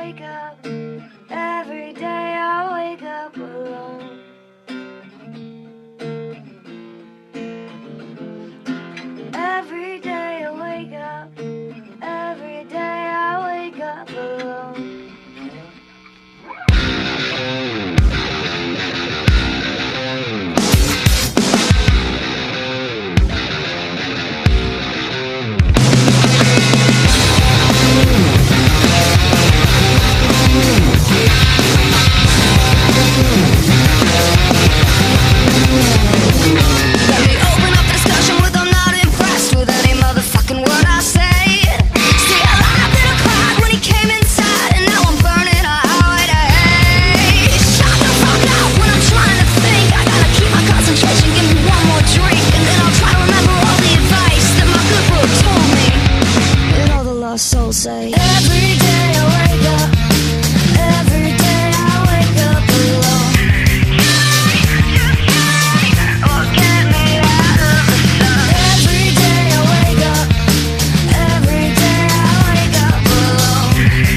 wake up, every day I wake up alone. Every day I wake up, every day I wake up alone. Soul say every day I wake up, every day I wake up alone. Oh, get me out of the sun. Every day I wake up, every day I wake up alone.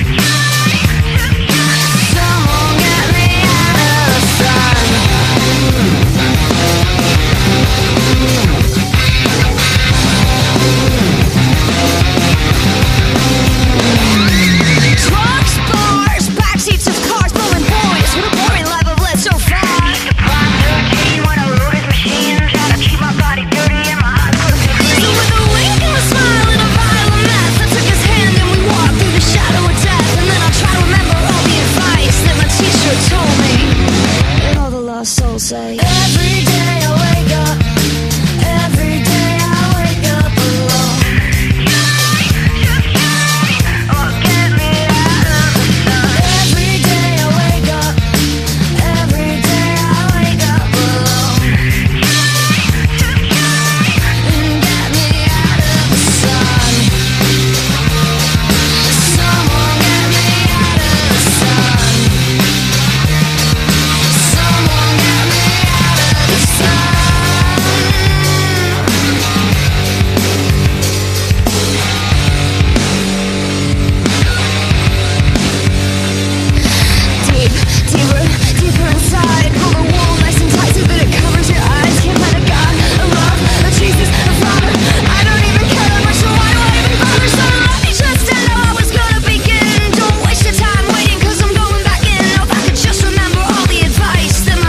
Someone get me out of the sun. Trucks, bars, backseats of cars, blowing boys. What a boring life I've led so far. When I rode his machine, trying to keep my body dirty and my eyes closed to green. So with a wink and a smile and a vial of meth, I took his hand and we walked through the shadow of death. And then I try to remember all the advice that my teacher told me. And all the lost souls say every day I wake up, every day I wake up alone.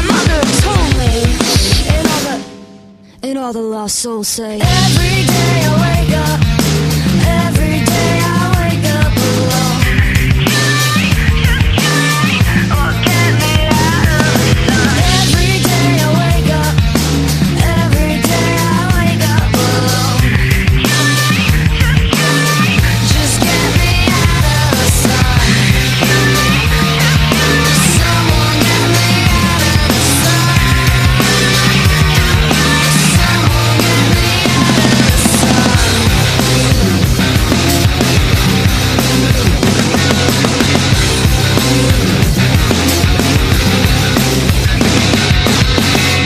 And all the lost souls say every day